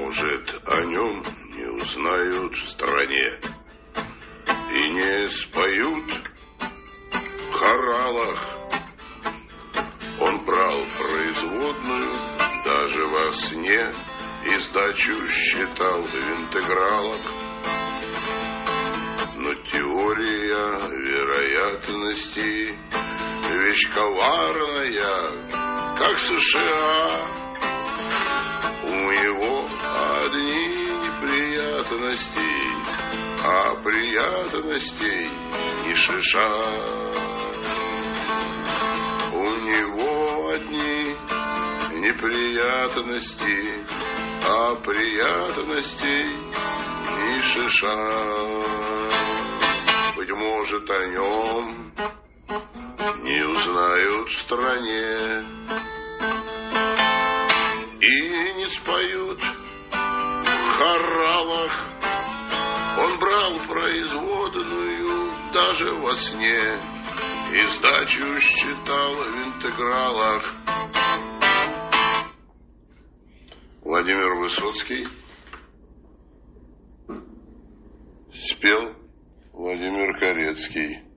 может, о нем не узнают в стране и не споют в хоралах. Он брал производную даже во сне и сдачу считал в интегралах. Но теория вероятности вещь коварная, как США. У него одни неприятности, а приятностей ни шиша. У него одни неприятности, а приятностей ни шиша. Быть может, о нем не узнают в стране и не споют в хоралах. Он брал производную даже во сне и сдачу считал в интегралах. Владимир Высоцкий спел Владимир Корецкий.